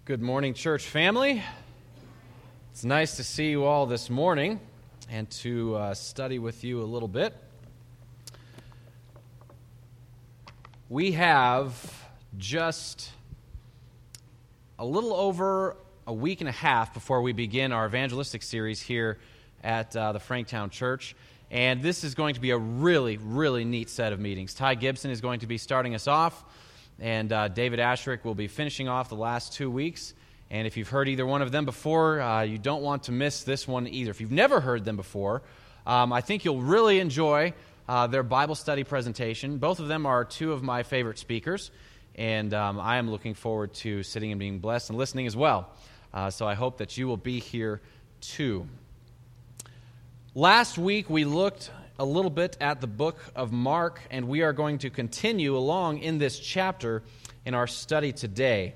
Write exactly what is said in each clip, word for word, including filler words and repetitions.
Good morning, church family. It's nice to see you all this morning and to uh, study with you a little bit. We have just a little over a week and a half before we begin our evangelistic series here at uh, the Franktown Church. And this is going to be a really, really neat set of meetings. Ty Gibson is going to be starting us off, and uh, David Asherick will be finishing off the last two weeks. And if you've heard either one of them before, uh, you don't want to miss this one either. If you've never heard them before, um, I think you'll really enjoy uh, their Bible study presentation. Both of them are two of my favorite speakers, and um, I am looking forward to sitting and being blessed and listening as well. Uh, so I hope that you will be here too. Last week, we looked a little bit at the book of Mark, and we are going to continue along in this chapter in our study today.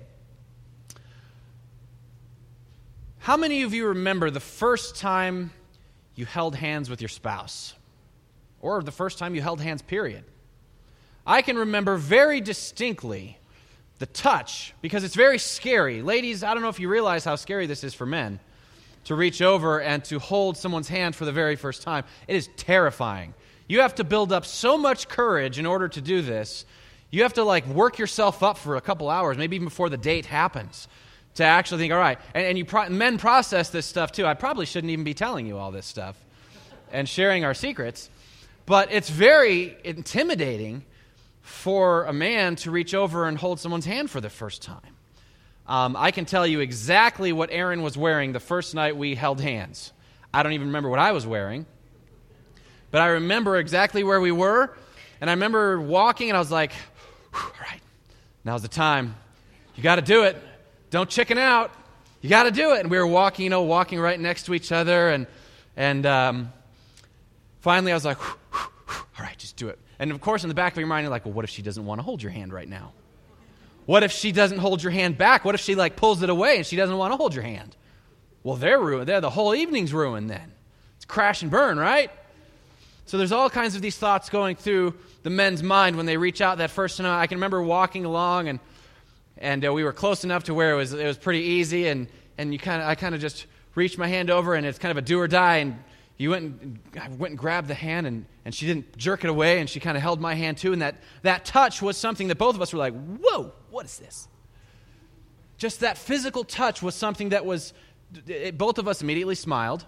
How many of you remember the first time you held hands with your spouse? Or the first time you held hands, period? I can remember very distinctly the touch, because it's very scary. Ladies, I don't know if you realize how scary this is for men, to reach over and to hold someone's hand for the very first time. It is terrifying. You have to build up so much courage in order to do this. You have to like work yourself up for a couple hours, maybe even before the date happens, to actually think, all right. And, and you pro- men process this stuff too. I probably shouldn't even be telling you all this stuff and sharing our secrets. But it's very intimidating for a man to reach over and hold someone's hand for the first time. Um, I can tell you exactly what Aaron was wearing the first night we held hands. I don't even remember what I was wearing. But I remember exactly where we were. And I remember walking and I was like, all right, now's the time. You got to do it. Don't chicken out. You got to do it. And we were walking, you know, walking right next to each other. And and um, finally I was like, whew, whew, whew, all right, just do it. And of course, in the back of your mind, you're like, well, what if she doesn't want to hold your hand right now? What if she doesn't hold your hand back? What if she like pulls it away and she doesn't want to hold your hand? Well, they're ruined. They're, the whole evening's ruined then. It's crash and burn, right? So there's all kinds of these thoughts going through the men's mind when they reach out that first time. I can remember walking along and and uh, we were close enough to where it was it was pretty easy, and and you kind of I kind of just reached my hand over, and it's kind of a do or die, and you went and I went and grabbed the hand, and, and she didn't jerk it away, and she kind of held my hand too, and that, that touch was something that both of us were like, whoa, what is this? Just that physical touch was something that was, it, both of us immediately smiled.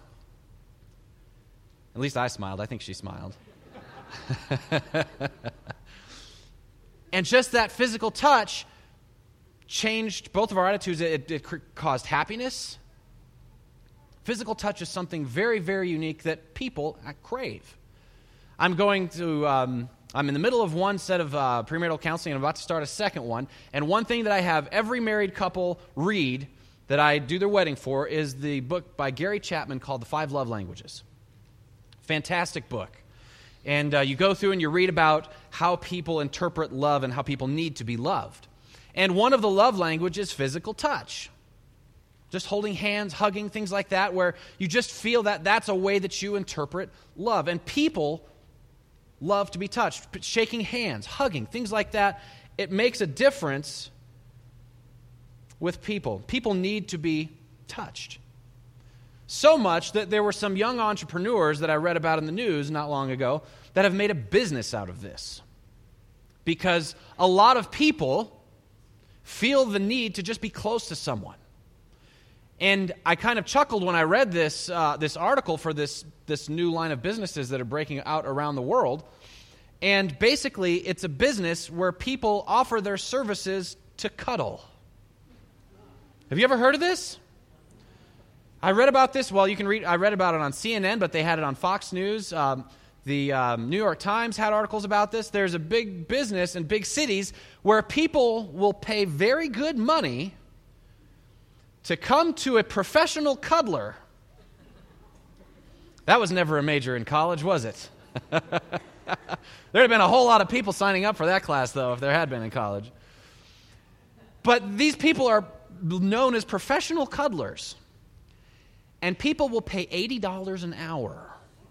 At least I smiled. I think she smiled. And just that physical touch changed both of our attitudes. It, it caused happiness. Physical touch is something very, very unique that people crave. I'm going to, um, I'm in the middle of one set of uh, premarital counseling, and I'm about to start a second one. And one thing that I have every married couple read that I do their wedding for is the book by Gary Chapman called The Five Love Languages. Fantastic book. And uh, you go through and you read about how people interpret love and how people need to be loved. And one of the love languages is physical touch. Just holding hands, hugging, things like that, where you just feel that that's a way that you interpret love. And people love to be touched. Shaking hands, hugging, things like that. It makes a difference with people. People need to be touched. So much that there were some young entrepreneurs that I read about in the news not long ago that have made a business out of this. Because a lot of people feel the need to just be close to someone. And I kind of chuckled when I read this uh, this article for this, this new line of businesses that are breaking out around the world. And basically, it's a business where people offer their services to cuddle. Have you ever heard of this? I read about this. Well, you can read. I read about it on C N N, but they had it on Fox News. Um, the um, New York Times had articles about this. There's a big business in big cities where people will pay very good money to come to a professional cuddler. That was never a major in college, was it? There had been a whole lot of people signing up for that class, though, if there had been in college. But these people are known as professional cuddlers. And people will pay eighty dollars an hour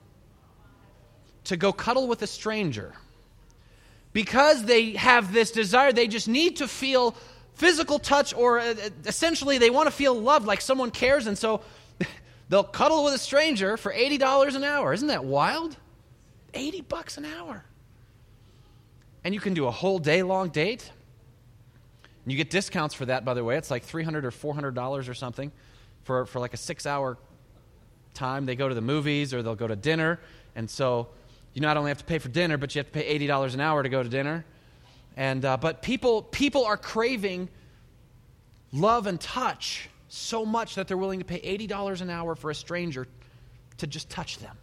to go cuddle with a stranger because they have this desire. They just need to feel physical touch, or uh, essentially they want to feel loved, like someone cares, and so they'll cuddle with a stranger for eighty dollars an hour. Isn't that wild? eighty bucks an hour. And you can do a whole day-long date. And you get discounts for that, by the way. It's like three hundred dollars or four hundred dollars or something for, for like a six-hour time. They go to the movies or they'll go to dinner. And so you not only have to pay for dinner, but you have to pay eighty dollars an hour to go to dinner. And uh, but people people are craving love and touch so much that they're willing to pay eighty dollars an hour for a stranger to just touch them.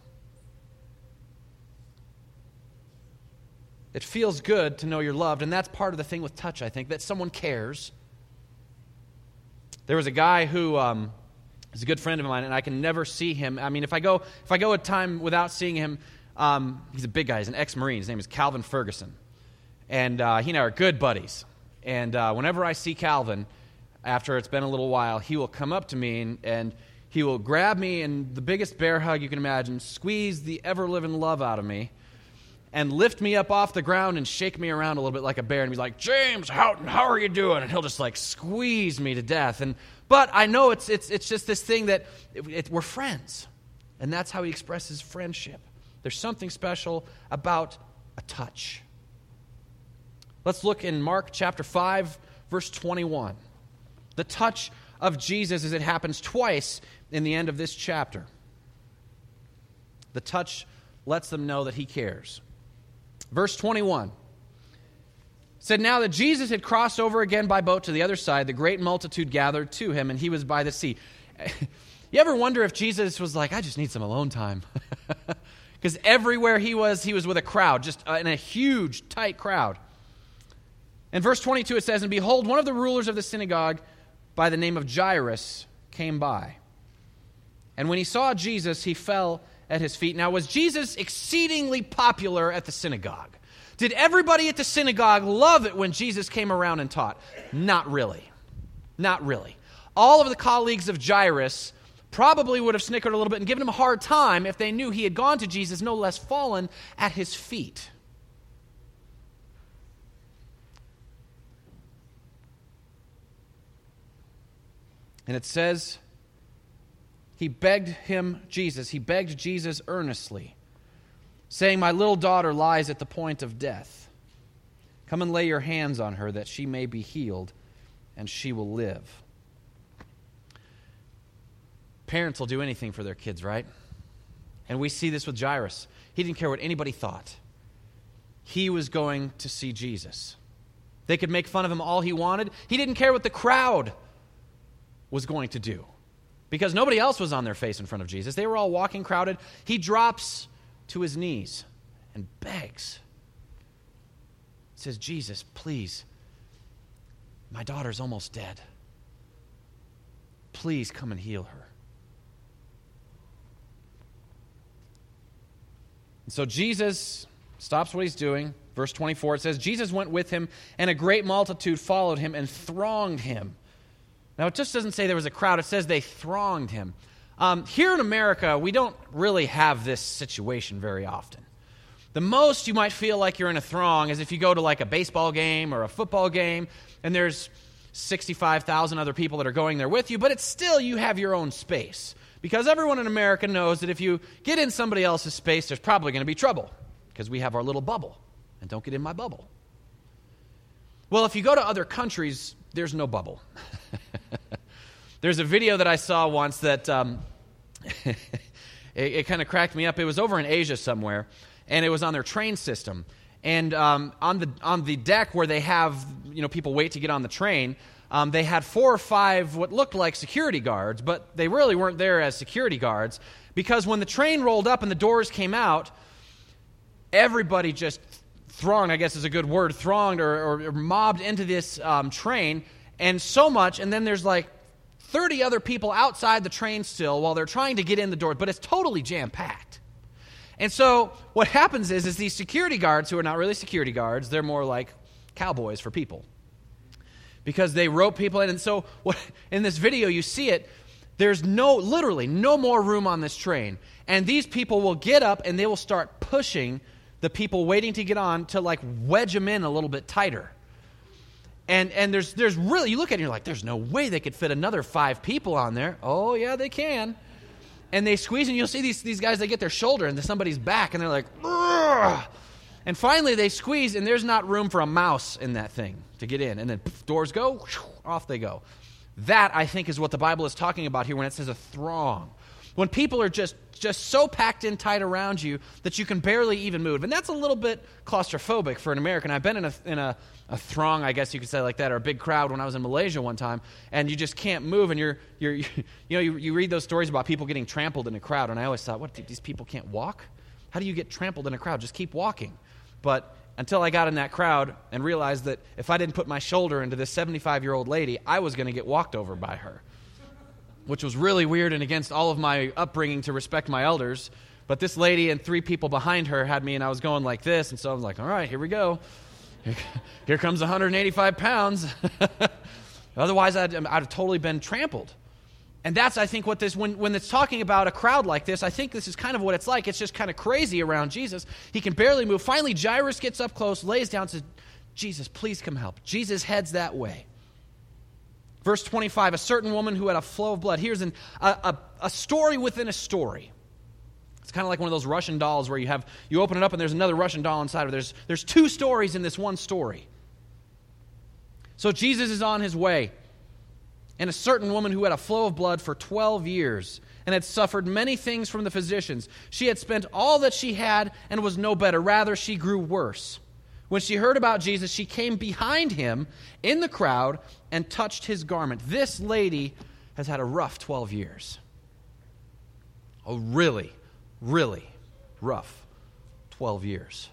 It feels good to know you're loved, and that's part of the thing with touch, I think, that someone cares. There was a guy who um, is a good friend of mine, and I can never see him. I mean, if I go if I go a time without seeing him, um, he's a big guy. He's an ex-Marine. His name is Calvin Ferguson. And uh, he and I are good buddies. And uh, whenever I see Calvin, after it's been a little while, he will come up to me and, and he will grab me in the biggest bear hug you can imagine, squeeze the ever-living love out of me, and lift me up off the ground and shake me around a little bit like a bear and be like, James, how, how are you doing? And he'll just like squeeze me to death. And But I know it's it's it's just this thing that it, it, we're friends. And that's how he expresses friendship. There's something special about a touch. Let's look in Mark chapter five, verse twenty-one. The touch of Jesus as it happens twice in the end of this chapter. The touch lets them know that he cares. Verse twenty-one said, now that Jesus had crossed over again by boat to the other side, the great multitude gathered to him, and he was by the sea. You ever wonder if Jesus was like, I just need some alone time? Because everywhere he was, he was with a crowd, just in a huge, tight crowd. In verse twenty-two it says, and behold, one of the rulers of the synagogue by the name of Jairus came by. And when he saw Jesus, he fell at his feet. Now, was Jesus exceedingly popular at the synagogue? Did everybody at the synagogue love it when Jesus came around and taught? Not really. Not really. All of the colleagues of Jairus probably would have snickered a little bit and given him a hard time if they knew he had gone to Jesus, no less fallen at his feet. And it says, he begged him, Jesus, he begged Jesus earnestly, saying, my little daughter lies at the point of death. Come and lay your hands on her that she may be healed, and she will live. Parents will do anything for their kids, right? And we see this with Jairus. He didn't care what anybody thought. He was going to see Jesus. They could make fun of him all he wanted. He didn't care what the crowd was going to do, because nobody else was on their face in front of Jesus. They were all walking crowded. He drops to his knees and begs. He says, Jesus, please, my daughter's almost dead. Please come and heal her. And so Jesus stops what he's doing. Verse twenty-four, it says, Jesus went with him, and a great multitude followed him and thronged him. Now, it just doesn't say there was a crowd. It says they thronged him. Um, here in America, we don't really have this situation very often. The most you might feel like you're in a throng is if you go to like a baseball game or a football game, and there's sixty-five thousand other people that are going there with you, but it's still, you have your own space. Because everyone in America knows that if you get in somebody else's space, there's probably going to be trouble, because we have our little bubble. And don't get in my bubble. Well, if you go to other countries, there's no bubble. There's a video that I saw once that um, it, it kind of cracked me up. It was over in Asia somewhere, and it was on their train system. And um, on the on the deck where they have, you know, people wait to get on the train, um, they had four or five what looked like security guards, but they really weren't there as security guards, because when the train rolled up and the doors came out, everybody just thronged, I guess is a good word, thronged or, or, or mobbed into this um, train, and so much, and then there's like thirty other people outside the train still while they're trying to get in the door, but it's totally jam-packed. And so what happens is, is these security guards, who are not really security guards, they're more like cowboys for people, because they rope people in. And so what, in this video, you see it, there's no, literally no more room on this train. And these people will get up and they will start pushing the people waiting to get on to like wedge them in a little bit tighter. And and there's there's really, you look at it and you're like, there's no way they could fit another five people on there. Oh, yeah, they can. And they squeeze, and you'll see these, these guys, they get their shoulder into somebody's back, and they're like, ugh. And finally they squeeze, and there's not room for a mouse in that thing to get in. And then poof, doors go, whew, off they go. That, I think, is what the Bible is talking about here when it says a throng. When people are just, just so packed in tight around you that you can barely even move. And that's a little bit claustrophobic for an American. I've been in a in a, a throng, I guess you could say like that, or a big crowd when I was in Malaysia one time, and you just can't move, and you're, you're you know, you, you read those stories about people getting trampled in a crowd, and I always thought, what, these people can't walk? How do you get trampled in a crowd? Just keep walking. But until I got in that crowd and realized that if I didn't put my shoulder into this seventy-five-year-old lady, I was going to get walked over by her, which was really weird and against all of my upbringing to respect my elders. But this lady and three people behind her had me, and I was going like this, and so I was like, all right, here we go. Here, here comes one hundred eighty-five pounds. Otherwise, I'd, I'd have totally been trampled. And that's, I think, what this, when, when it's talking about a crowd like this, I think this is kind of what it's like. It's just kind of crazy around Jesus. He can barely move. Finally, Jairus gets up close, lays down, says, Jesus, please come help. Jesus heads that way. Verse twenty-five, a certain woman who had a flow of blood. Here's an, a, a, a story within a story. It's kind of like one of those Russian dolls where you have you open it up and there's another Russian doll inside of it. There's, there's two stories in this one story. So Jesus is on his way. And a certain woman who had a flow of blood for twelve years and had suffered many things from the physicians. She had spent all that she had and was no better. Rather, she grew worse. When she heard about Jesus, she came behind him in the crowd and touched his garment. This lady has had a rough twelve years. A really, really rough twelve years.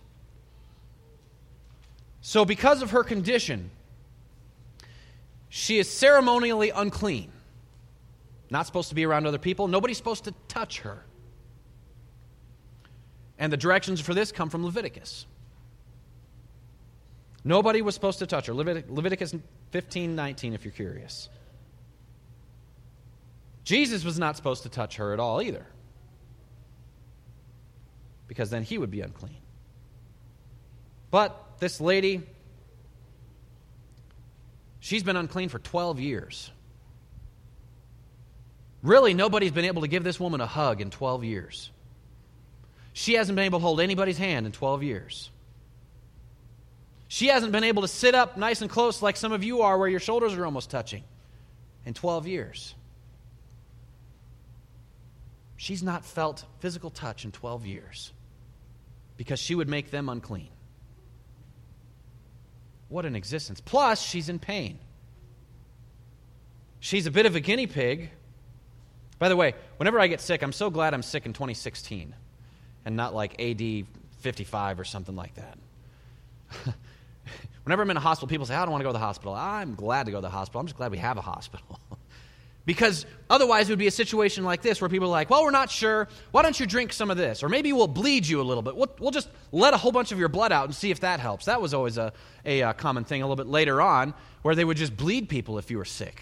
So because of her condition, she is ceremonially unclean. Not supposed to be around other people. Nobody's supposed to touch her. And the directions for this come from Leviticus. Nobody was supposed to touch her. Levit- Leviticus fifteen nineteen, if you're curious. Jesus was not supposed to touch her at all either, because then he would be unclean. But this lady, she's been unclean for twelve years. Really, nobody's been able to give this woman a hug in twelve years. She hasn't been able to hold anybody's hand in twelve years. She hasn't been able to sit up nice and close like some of you are where your shoulders are almost touching in twelve years. She's not felt physical touch in twelve years because she would make them unclean. What an existence. Plus, she's in pain. She's a bit of a guinea pig. By the way, whenever I get sick, I'm so glad I'm sick in twenty sixteen and not like A D fifty-five or something like that. Whenever I'm in a hospital, people say, I don't want to go to the hospital. I'm glad to go to the hospital. I'm just glad we have a hospital. Because otherwise it would be a situation like this where people are like, well, we're not sure. Why don't you drink some of this? Or maybe we'll bleed you a little bit. We'll, we'll just let a whole bunch of your blood out and see if that helps. That was always a, a, a common thing a little bit later on where they would just bleed people if you were sick.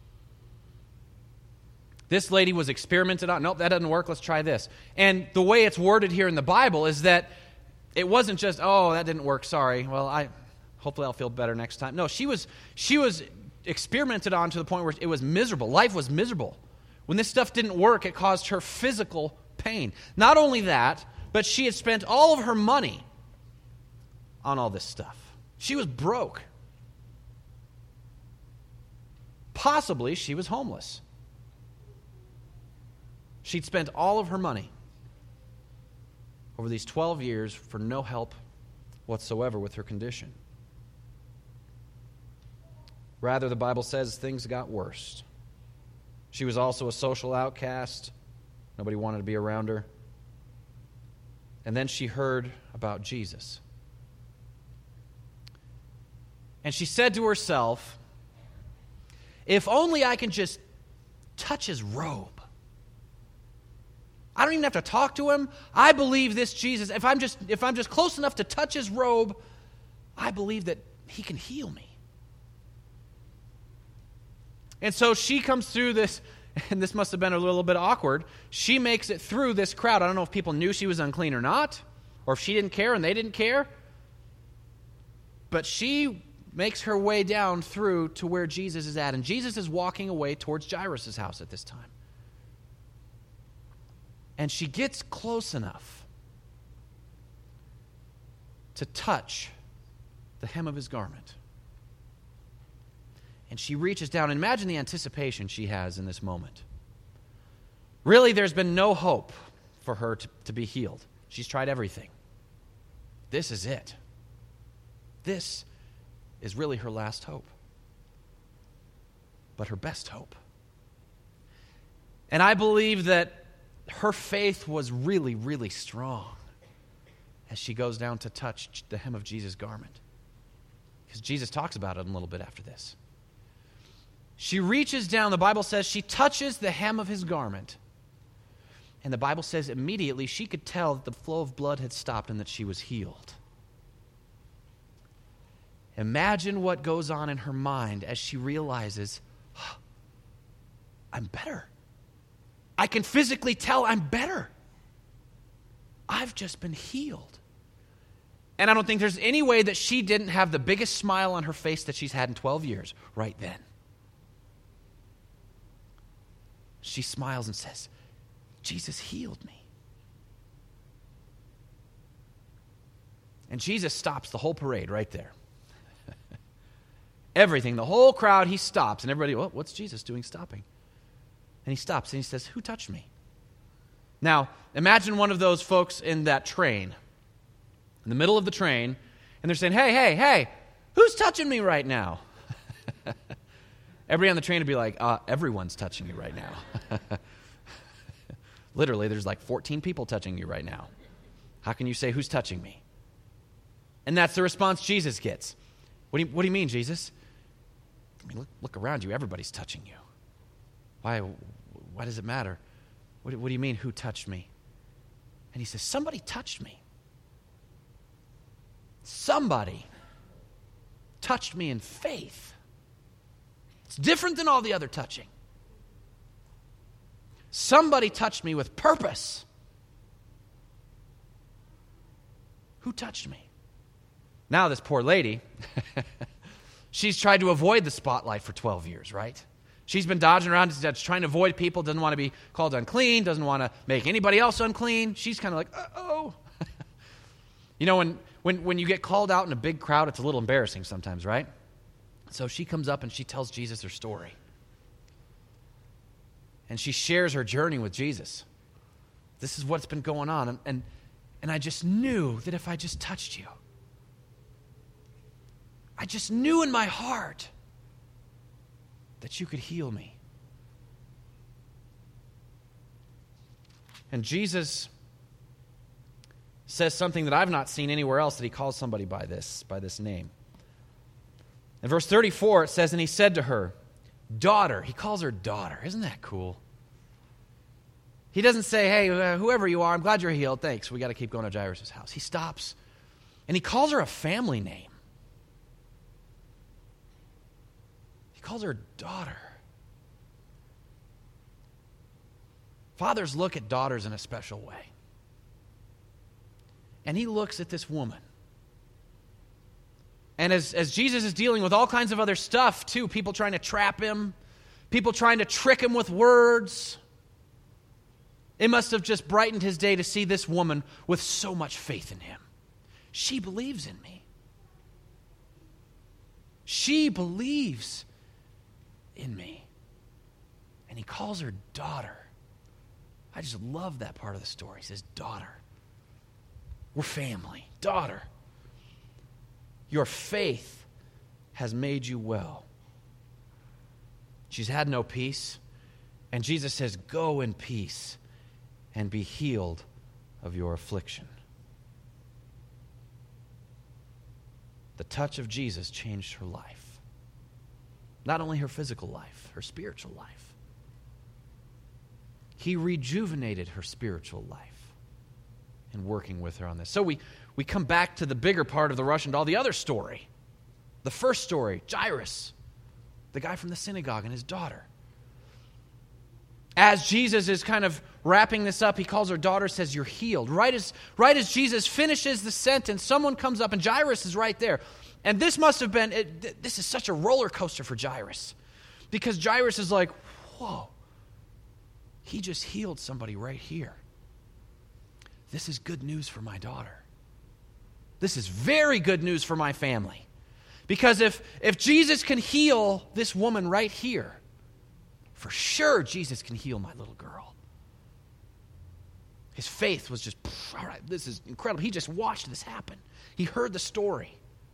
This lady was experimented on. Nope, that doesn't work. Let's try this. And the way it's worded here in the Bible is that it wasn't just, oh, that didn't work. Sorry. Well, I hopefully I'll feel better next time. No, she was she was experimented on to the point where it was miserable. Life was miserable. When this stuff didn't work, it caused her physical pain. Not only that, but she had spent all of her money on all this stuff. She was broke. Possibly she was homeless. She'd spent all of her money over these twelve years for no help whatsoever with her condition. Rather, the Bible says things got worse. She was also a social outcast. Nobody wanted to be around her. And then she heard about Jesus. And she said to herself, if only I can just touch his robe. I don't even have to talk to him. I believe this Jesus, if I'm just if I'm just close enough to touch his robe, I believe that he can heal me. And so she comes through this, and this must have been a little bit awkward. She makes it through this crowd. I don't know if people knew she was unclean or not, or if she didn't care and they didn't care. But she makes her way down through to where Jesus is at. And Jesus is walking away towards Jairus' house at this time. And she gets close enough to touch the hem of his garment. And she reaches down. And imagine the anticipation she has in this moment. Really, there's been no hope for her to, to be healed. She's tried everything. This is it. This is really her last hope. But her best hope. And I believe that her faith was really, really strong as she goes down to touch the hem of Jesus' garment. Because Jesus talks about it a little bit after this. She reaches down, the Bible says she touches the hem of his garment. And the Bible says immediately she could tell that the flow of blood had stopped and that she was healed. Imagine what goes on in her mind as she realizes, oh, I'm better. I can physically tell I'm better. I've just been healed. And I don't think there's any way that she didn't have the biggest smile on her face that she's had in twelve years right then. She smiles and says, Jesus healed me. And Jesus stops the whole parade right there. Everything, the whole crowd, he stops. And everybody, well, what's Jesus doing stopping? And he stops and he says, who touched me? Now, imagine one of those folks in that train, in the middle of the train, and they're saying, hey, hey, hey, who's touching me right now? Everybody on the train would be like, uh, everyone's touching you right now. Literally, there's like fourteen people touching you right now. How can you say, who's touching me? And that's the response Jesus gets. What do you, what do you mean, Jesus? I mean, look, look around you. Everybody's touching you. Why, why does it matter? What, what do you mean, who touched me? And he says, somebody touched me. Somebody touched me in faith. It's different than all the other touching. Somebody touched me with purpose. Who touched me? Now this poor lady, she's tried to avoid the spotlight for twelve years, right? She's been dodging around, trying to avoid people, doesn't want to be called unclean, doesn't want to make anybody else unclean. She's kind of like, uh-oh. You know, when, when, when you get called out in a big crowd, it's a little embarrassing sometimes, right? So she comes up and she tells Jesus her story. And she shares her journey with Jesus. This is what's been going on. And, and, and I just knew that if I just touched you, I just knew in my heart that you could heal me. And Jesus says something that I've not seen anywhere else, that he calls somebody by this, by this name. In verse thirty-four, it says, and he said to her, daughter. He calls her daughter. Isn't that cool? He doesn't say, hey, uh, whoever you are, I'm glad you're healed. Thanks. We got to keep going to Jairus' house. He stops, and he calls her a family name. He calls her daughter. Fathers look at daughters in a special way. And he looks at this woman. And as, as Jesus is dealing with all kinds of other stuff too, people trying to trap him, people trying to trick him with words, it must have just brightened his day to see this woman with so much faith in him. She believes in me. She believes in me. And he calls her daughter. I just love that part of the story. He says, daughter. We're family. Daughter. Your faith has made you well. She's had no peace. And Jesus says, go in peace and be healed of your affliction. The touch of Jesus changed her life. Not only her physical life, her spiritual life. He rejuvenated her spiritual life in working with her on this. So we, we come back to the bigger part of the Russian doll, the other story. The first story, Jairus, the guy from the synagogue and his daughter. As Jesus is kind of wrapping this up, he calls her daughter, says, you're healed. Right as, right as Jesus finishes the sentence, someone comes up, and Jairus is right there. And this must have been, it, this is such a roller coaster for Jairus. Because Jairus is like, whoa, he just healed somebody right here. This is good news for my daughter. This is very good news for my family. Because if, if Jesus can heal this woman right here, for sure Jesus can heal my little girl. His faith was just, all right, this is incredible. He just watched this happen. He heard the story.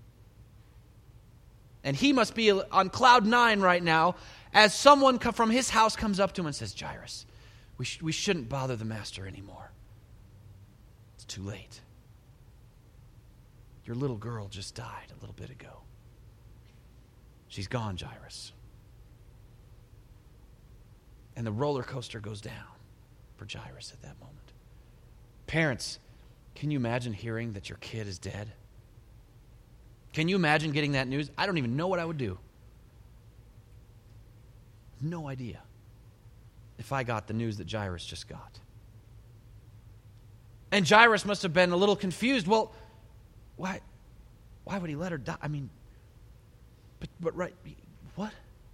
And he must be on cloud nine right now as someone from his house comes up to him and says, Jairus, we, sh- we shouldn't bother the master anymore. It's too late. Your little girl just died a little bit ago. She's gone, Jairus. And the roller coaster goes down for Jairus at that moment. Parents, can you imagine hearing that your kid is dead? Can you imagine getting that news? I don't even know what I would do. No idea if I got the news that Jairus just got. And Jairus must have been a little confused. Well, why, why would he let her die? I mean, but, but right, what?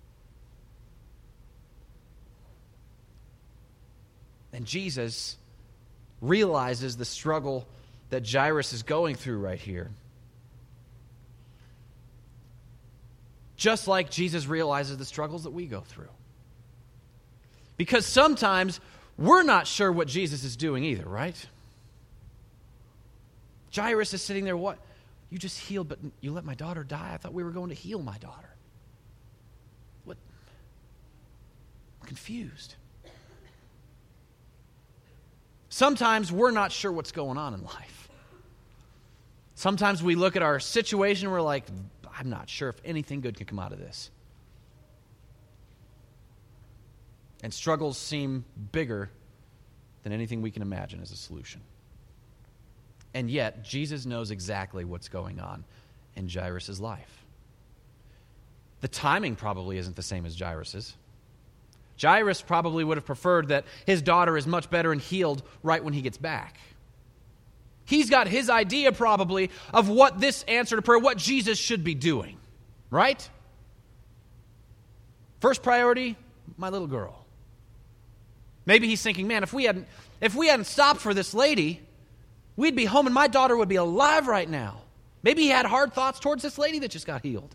And Jesus realizes the struggle that Jairus is going through right here. Just like Jesus realizes the struggles that we go through. Because sometimes we're not sure what Jesus is doing either, right? Jairus is sitting there, what? You just healed, but you let my daughter die? I thought we were going to heal my daughter. What? I'm confused. Sometimes we're not sure what's going on in life. Sometimes we look at our situation and we're like, I'm not sure if anything good can come out of this. And struggles seem bigger than anything we can imagine as a solution. And yet, Jesus knows exactly what's going on in Jairus' life. The timing probably isn't the same as Jairus'. Jairus probably would have preferred that his daughter is much better and healed right when he gets back. He's got his idea probably of what this answer to prayer, what Jesus should be doing, right? First priority, my little girl. Maybe he's thinking, man, if we hadn't, if we hadn't stopped for this lady, we'd be home and my daughter would be alive right now. Maybe he had hard thoughts towards this lady that just got healed.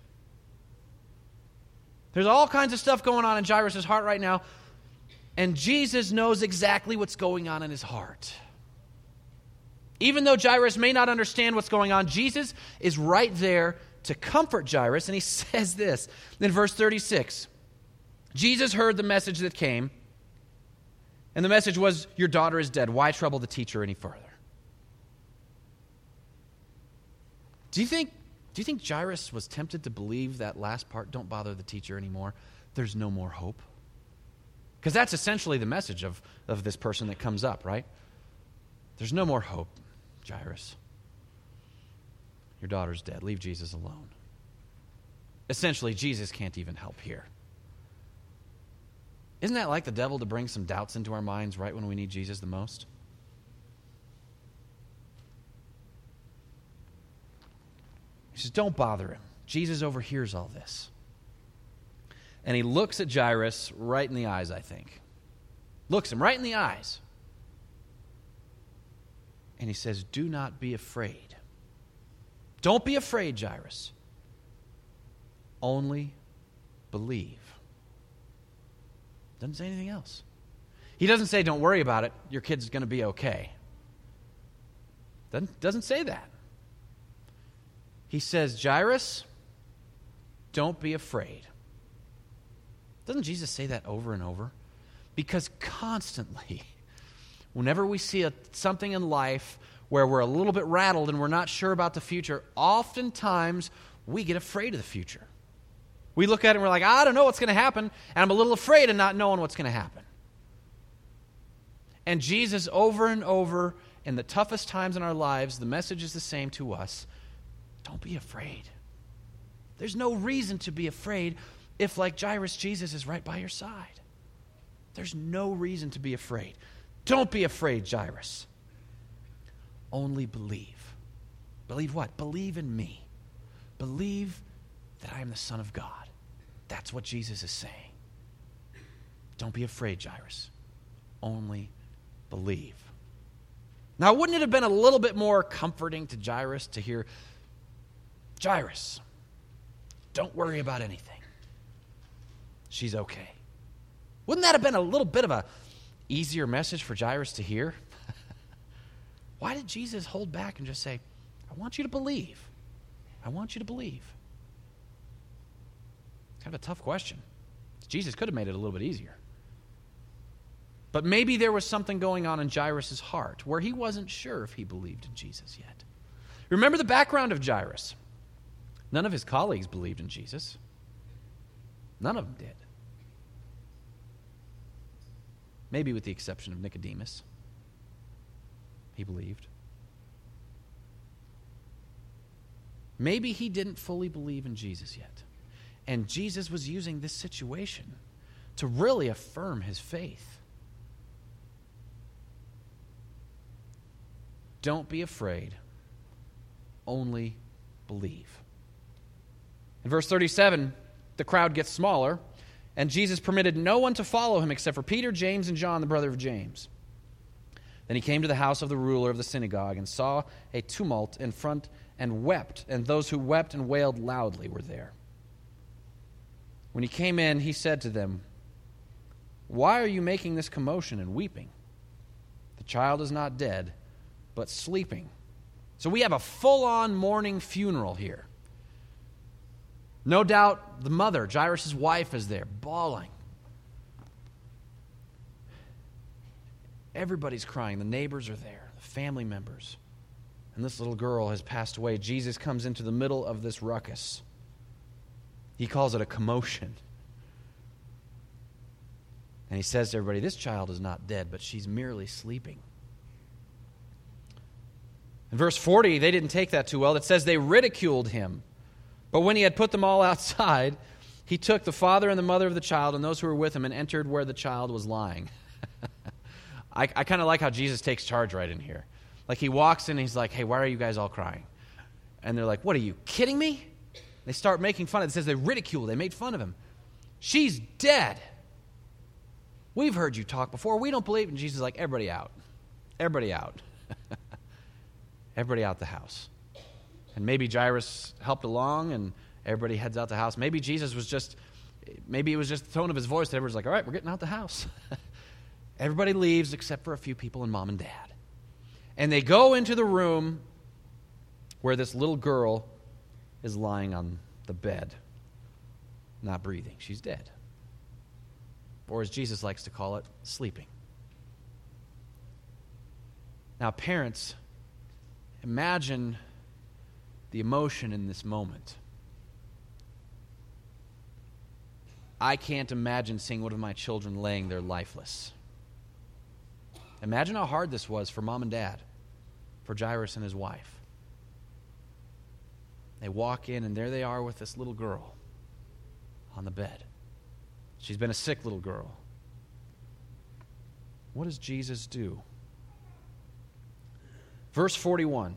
There's all kinds of stuff going on in Jairus' heart right now, and Jesus knows exactly what's going on in his heart. Even though Jairus may not understand what's going on, Jesus is right there to comfort Jairus, and he says this in verse thirty-six. Jesus heard the message that came, and the message was, your daughter is dead. Why trouble the teacher any further? Do you think, do you think Jairus was tempted to believe that last part, don't bother the teacher anymore? There's no more hope. Because that's essentially the message of, of this person that comes up, right? There's no more hope, Jairus. Your daughter's dead. Leave Jesus alone. Essentially, Jesus can't even help here. Isn't that like the devil to bring some doubts into our minds right when we need Jesus the most? He says, don't bother him. Jesus overhears all this. And he looks at Jairus right in the eyes, I think. Looks him right in the eyes. And he says, do not be afraid. Don't be afraid, Jairus. Only believe. Doesn't say anything else. He doesn't say, don't worry about it. Your kid's going to be okay. Doesn't, doesn't say that. He says, Jairus, don't be afraid. Doesn't Jesus say that over and over? Because constantly, whenever we see a, something in life where we're a little bit rattled and we're not sure about the future, oftentimes we get afraid of the future. We look at it and we're like, I don't know what's going to happen, and I'm a little afraid of not knowing what's going to happen. And Jesus, over and over, in the toughest times in our lives, the message is the same to us. Don't be afraid. There's no reason to be afraid if, like Jairus, Jesus is right by your side. There's no reason to be afraid. Don't be afraid, Jairus. Only believe. Believe what? Believe in me. Believe that I am the Son of God. That's what Jesus is saying. Don't be afraid, Jairus. Only believe. Now, wouldn't it have been a little bit more comforting to Jairus to hear, Jairus, don't worry about anything. She's okay. Wouldn't that have been a little bit of a easier message for Jairus to hear? Why did Jesus hold back and just say, I want you to believe. I want you to believe. It's kind of a tough question. Jesus could have made it a little bit easier. But maybe there was something going on in Jairus' heart where he wasn't sure if he believed in Jesus yet. Remember the background of Jairus. None of his colleagues believed in Jesus. None of them did. Maybe with the exception of Nicodemus. He believed. Maybe he didn't fully believe in Jesus yet. And Jesus was using this situation to really affirm his faith. Don't be afraid. Only believe. In verse thirty-seven, the crowd gets smaller, and Jesus permitted no one to follow him except for Peter, James, and John, the brother of James. Then he came to the house of the ruler of the synagogue and saw a tumult in front and wept, and those who wept and wailed loudly were there. When he came in, he said to them, Why are you making this commotion and weeping? The child is not dead, but sleeping. So we have a full-on mourning funeral here. No doubt the mother, Jairus' wife, is there, bawling. Everybody's crying. The neighbors are there, the family members. And this little girl has passed away. Jesus comes into the middle of this ruckus. He calls it a commotion. And he says to everybody, this child is not dead, but she's merely sleeping. In verse forty, they didn't take that too well. It says they ridiculed him. But when he had put them all outside, he took the father and the mother of the child and those who were with him and entered where the child was lying. I, I kind of like how Jesus takes charge right in here. Like he walks in and he's like, hey, why are you guys all crying? And they're like, what, are you kidding me? They start making fun of it. It says they ridiculed, they made fun of him. She's dead. We've heard you talk before. We don't believe. And Jesus is like, everybody out. Everybody out. Everybody out the house. And maybe Jairus helped along and everybody heads out the house. Maybe Jesus was just, maybe it was just the tone of his voice that everyone's like, all right, we're getting out the house. Everybody leaves except for a few people and mom and dad. And they go into the room where this little girl is lying on the bed, not breathing. She's dead. Or as Jesus likes to call it, sleeping. Now, parents, imagine the emotion in this moment. I can't imagine seeing one of my children laying there lifeless. Imagine how hard this was for mom and dad, for Jairus and his wife. They walk in, and there they are with this little girl on the bed. She's been a sick little girl. What does Jesus do? Verse forty-one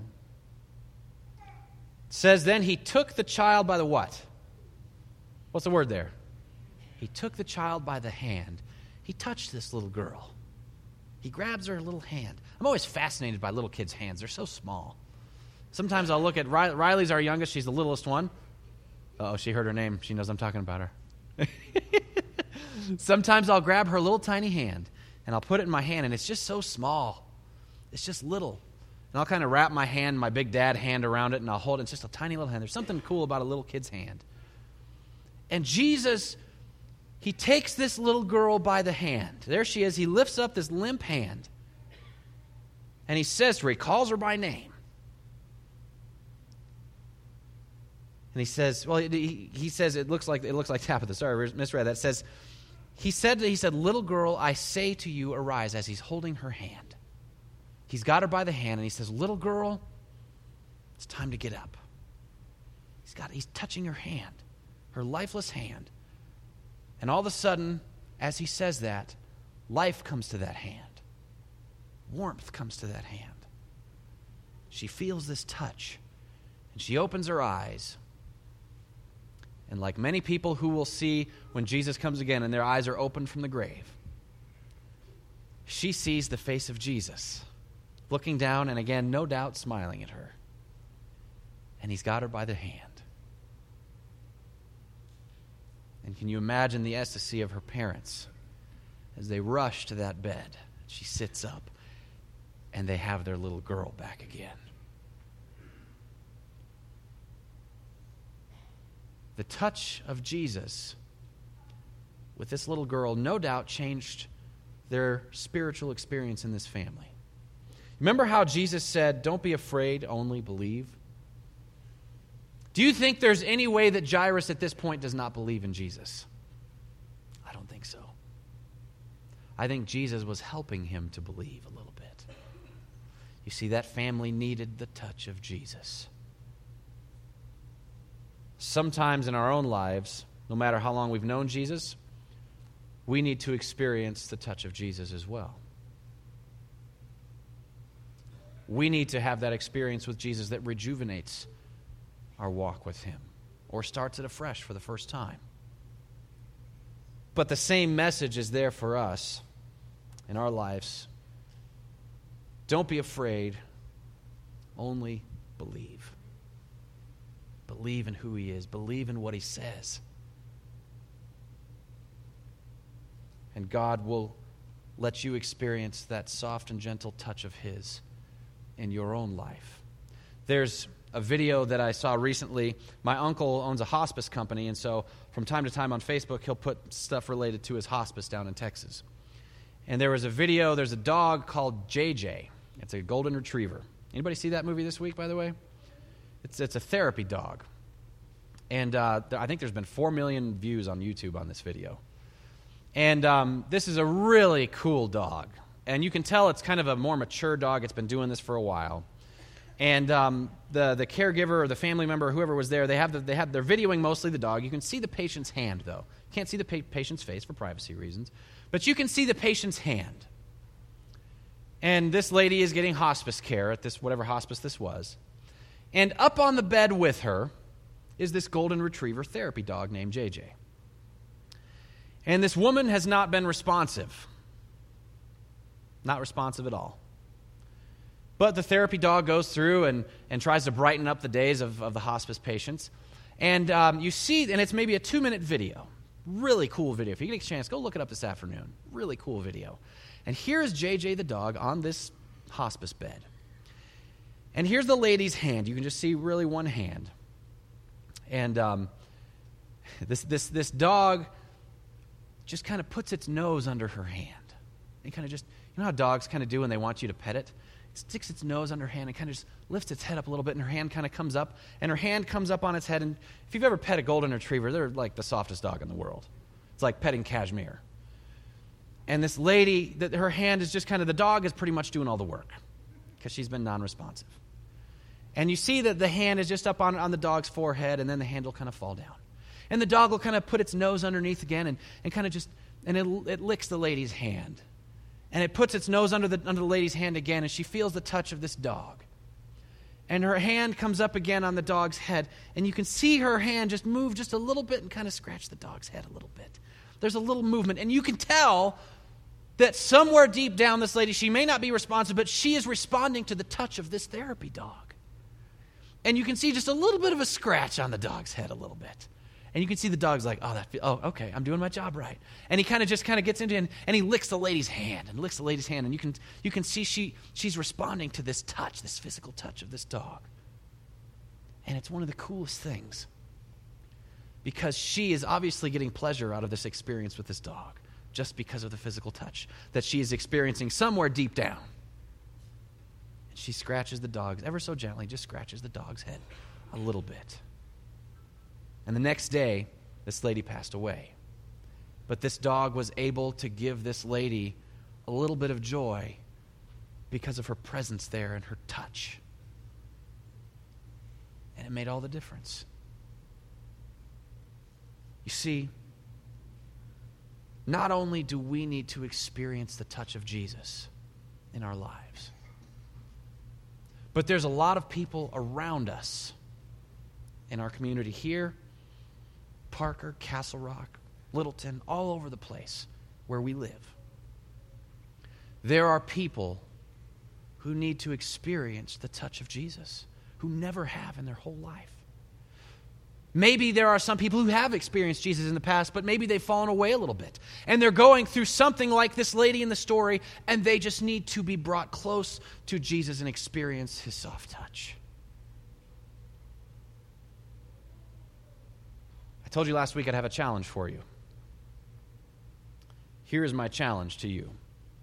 says, then he took the child by the what? What's the word there? He took the child by the hand. He touched this little girl. He grabs her little hand. I'm always fascinated by little kids' hands. They're so small. Sometimes I'll look at Riley. Riley's our youngest. She's the littlest one. Uh-oh, she heard her name. She knows I'm talking about her. Sometimes I'll grab her little tiny hand, and I'll put it in my hand, and it's just so small. It's just little. And I'll kind of wrap my hand, my big dad hand around it, and I'll hold it. It's just a tiny little hand. There's something cool about a little kid's hand. And Jesus, he takes this little girl by the hand. There she is. He lifts up this limp hand, and he says to her, he calls her by name. And he says, well, he, he says, it looks like it looks like Tabitha. Sorry, I misread that. It says, he said, he said, little girl, I say to you, arise, as he's holding her hand. He's got her by the hand, and he says, little girl, it's time to get up. He's got, he's touching her hand, her lifeless hand. And all of a sudden, as he says that, life comes to that hand. Warmth comes to that hand. She feels this touch, and she opens her eyes, And like many people who will see when Jesus comes again and their eyes are opened from the grave, she sees the face of Jesus, looking down and again, no doubt, smiling at her. And he's got her by the hand. And can you imagine the ecstasy of her parents as they rush to that bed? She sits up, and they have their little girl back again. The touch of Jesus with this little girl no doubt changed their spiritual experience in this family. Remember how Jesus said, "Don't be afraid, only believe"? Do you think there's any way that Jairus at this point does not believe in Jesus? I don't think so. I think Jesus was helping him to believe a little bit. You see, that family needed the touch of Jesus. Sometimes in our own lives, no matter how long we've known Jesus, we need to experience the touch of Jesus as well. We need to have that experience with Jesus that rejuvenates our walk with him or starts it afresh for the first time. But the same message is there for us in our lives. Don't be afraid, only believe. Believe in who he is. Believe in what he says. And God will let you experience that soft and gentle touch of his in your own life. There's a video that I saw recently. My uncle owns a hospice company, and so from time to time on Facebook, he'll put stuff related to his hospice down in Texas. And there was a video, there's a dog called J J. It's a golden retriever. Anybody see that movie this week, by the way? It's it's a therapy dog. And uh, I think there's been four million views on YouTube on this video. And um, this is a really cool dog. And you can tell it's kind of a more mature dog. It's been doing this for a while. And um, the the caregiver or the family member, whoever was there, they have the, they have they're videoing mostly the dog. You can see the patient's hand, though. You can't see the pa- patient's face for privacy reasons, but you can see the patient's hand. And this lady is getting hospice care at this whatever hospice this was. And up on the bed with her is this golden retriever therapy dog named J J. And this woman has not been responsive. Not responsive at all. But the therapy dog goes through and, and tries to brighten up the days of, of the hospice patients. And um, you see, and it's maybe a two-minute video. Really cool video. If you get a chance, go look it up this afternoon. Really cool video. And here's J J the dog on this hospice bed. And here's the lady's hand. You can just see really one hand. And um, this, this, this dog just kind of puts its nose under her hand. And kind of just, you know how dogs kind of do when they want you to pet it? It sticks its nose under her hand and kind of just lifts its head up a little bit, and her hand kind of comes up, and her hand comes up on its head. And if you've ever pet a golden retriever, they're like the softest dog in the world. It's like petting cashmere. And this lady, that her hand is just kind of, the dog is pretty much doing all the work because she's been non-responsive. And you see that the hand is just up on, on the dog's forehead, and then the hand will kind of fall down. And the dog will kind of put its nose underneath again and, and kind of just, and it, it licks the lady's hand. And it puts its nose under the, under the lady's hand again, and she feels the touch of this dog. And her hand comes up again on the dog's head, and you can see her hand just move just a little bit and kind of scratch the dog's head a little bit. There's a little movement, and you can tell that somewhere deep down this lady, she may not be responsive, but she is responding to the touch of this therapy dog. And you can see just a little bit of a scratch on the dog's head a little bit. And you can see the dog's like, oh, that feel, oh, okay, I'm doing my job right. And he kind of just kind of gets into it, and, and he licks the lady's hand, and licks the lady's hand, and you can you can see she she's responding to this touch, this physical touch of this dog. And it's one of the coolest things, because she is obviously getting pleasure out of this experience with this dog, just because of the physical touch that she is experiencing somewhere deep down. And she scratches the dog's, ever so gently, just scratches the dog's head a little bit. And the next day, this lady passed away. But this dog was able to give this lady a little bit of joy because of her presence there and her touch. And it made all the difference. You see, not only do we need to experience the touch of Jesus in our lives, but there's a lot of people around us in our community here Parker, Castle Rock, Littleton, all over the place where we live. There are people who need to experience the touch of Jesus, who never have in their whole life. Maybe there are some people who have experienced Jesus in the past, but maybe they've fallen away a little bit. And they're going through something like this lady in the story, and they just need to be brought close to Jesus and experience his soft touch. I told you last week I'd have a challenge for you. Here is my challenge to you.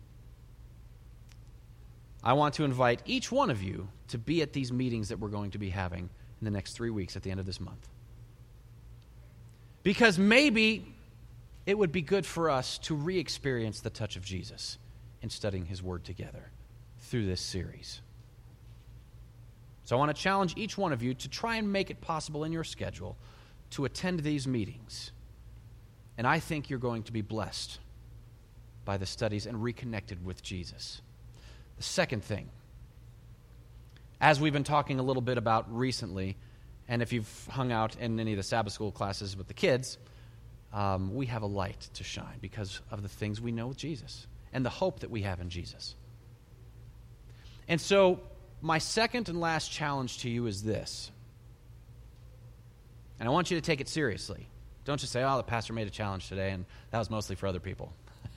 I want to invite each one of you to be at these meetings that we're going to be having in the next three weeks at the end of this month. Because maybe it would be good for us to re-experience the touch of Jesus in studying his word together through this series. So I want to challenge each one of you to try and make it possible in your schedule to attend these meetings. And I think you're going to be blessed by the studies and reconnected with Jesus. The second thing, as we've been talking a little bit about recently, and if you've hung out in any of the Sabbath school classes with the kids, um, we have a light to shine because of the things we know with Jesus and the hope that we have in Jesus. And so my second and last challenge to you is this. And I want you to take it seriously. Don't just say, oh, the pastor made a challenge today, and that was mostly for other people.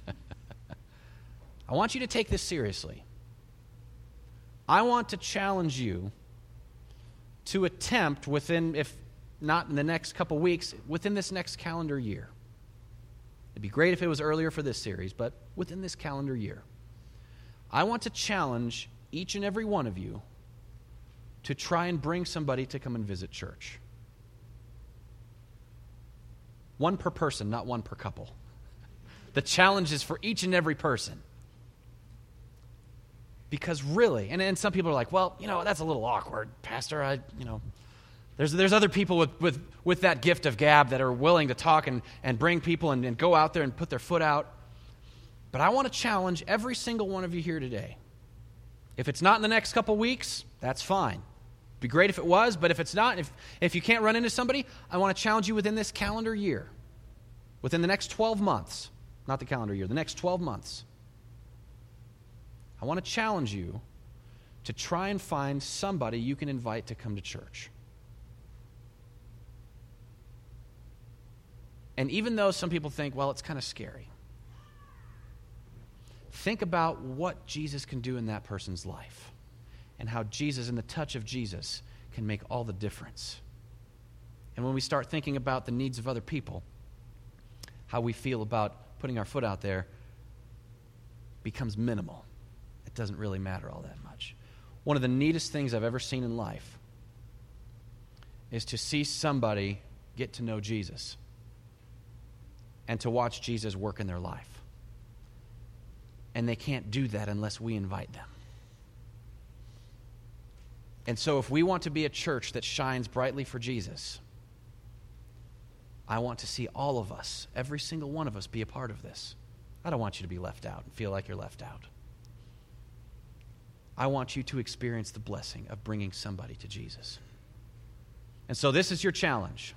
I want you to take this seriously. I want to challenge you to attempt within, if not in the next couple weeks, within this next calendar year. It'd be great if it was earlier for this series, but within this calendar year. I want to challenge each and every one of you to try and bring somebody to come and visit church. One per person, not one per couple. The challenge is for each and every person. Because really, and, and some people are like, well, you know, that's a little awkward, Pastor. I, you know, there's there's other people with, with, with that gift of gab that are willing to talk and, and bring people and, and go out there and put their foot out. But I want to challenge every single one of you here today. If it's not in the next couple weeks, that's fine. It'd be great if it was, but if it's not, if if you can't run into somebody, I want to challenge you within this calendar year, within the next twelve months, not the calendar year, the next twelve months. I want to challenge you to try and find somebody you can invite to come to church. And even though some people think, well, it's kind of scary, think about what Jesus can do in that person's life and how Jesus and the touch of Jesus can make all the difference. And when we start thinking about the needs of other people, how we feel about putting our foot out there becomes minimal. It doesn't really matter all that much. One of the neatest things I've ever seen in life is to see somebody get to know Jesus and to watch Jesus work in their life. And they can't do that unless we invite them. And so if we want to be a church that shines brightly for Jesus, I want to see all of us, every single one of us, be a part of this. I don't want you to be left out and feel like you're left out. I want you to experience the blessing of bringing somebody to Jesus. And so this is your challenge.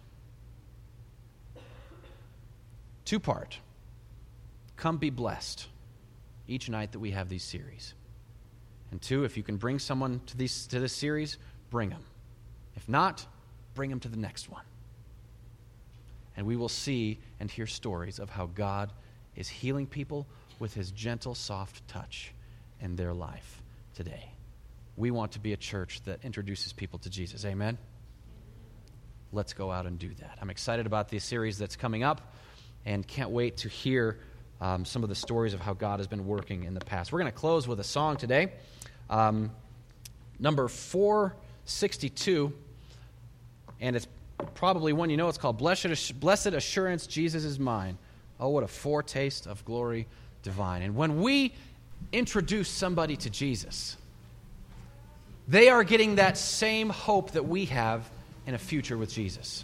Two-part. Come be blessed each night that we have these series. And two, if you can bring someone to these to this series, bring them. If not, bring them to the next one. And we will see and hear stories of how God is healing people with his gentle, soft touch in their life today. We want to be a church that introduces people to Jesus. Amen? Let's go out and do that. I'm excited about the series that's coming up and can't wait to hear um, some of the stories of how God has been working in the past. We're going to close with a song today. Um, number four sixty-two, and it's probably one you know. It's called Blessed, Blessed Assurance, Jesus is Mine. Oh, what a foretaste of glory divine. And when we introduce somebody to Jesus, they are getting that same hope that we have in a future with Jesus.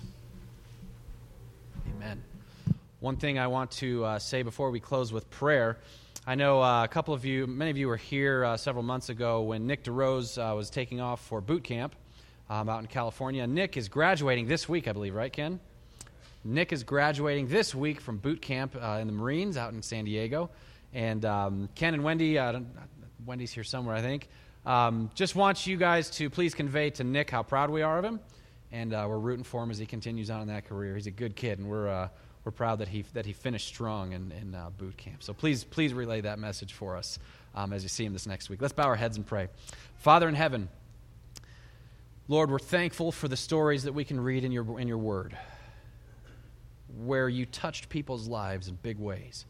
Amen. One thing I want to uh, say before we close with prayer, I know uh, a couple of you, many of you were here uh, several months ago when Nick DeRose uh, was taking off for boot camp um, out in California. Nick is graduating this week, I believe, right, Ken? Nick is graduating this week from boot camp uh, in the Marines out in San Diego. And um, Ken and Wendy, uh, Wendy's here somewhere, I think, um, just want you guys to please convey to Nick how proud we are of him. And uh, we're rooting for him as he continues on in that career. He's a good kid, and we're uh, we're proud that he that he finished strong in, in uh, boot camp. So please, please relay that message for us um, as you see him this next week. Let's bow our heads and pray. Father in heaven, Lord, we're thankful for the stories that we can read in your in your word, where you touched people's lives in big ways.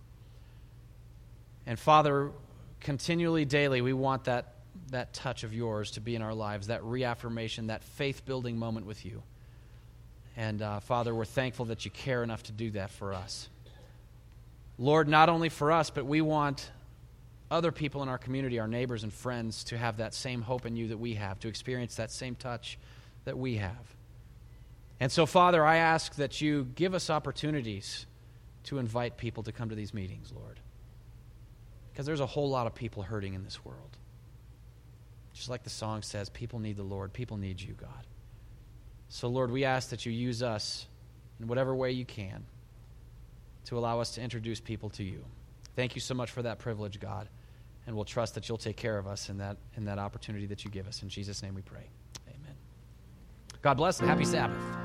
And Father, continually, daily, we want that, that touch of yours to be in our lives, that reaffirmation, that faith-building moment with you. And uh, Father, we're thankful that you care enough to do that for us. Lord, not only for us, but we want other people in our community, our neighbors and friends, to have that same hope in you that we have, to experience that same touch that we have. And so, Father, I ask that you give us opportunities to invite people to come to these meetings, Lord. Because there's a whole lot of people hurting in this world. Just like the song says, people need the Lord. People need you, God. So, Lord, we ask that you use us in whatever way you can to allow us to introduce people to you. Thank you so much for that privilege, God. And we'll trust that you'll take care of us in that, in that opportunity that you give us. In Jesus' name we pray. Amen. God bless and happy Sabbath.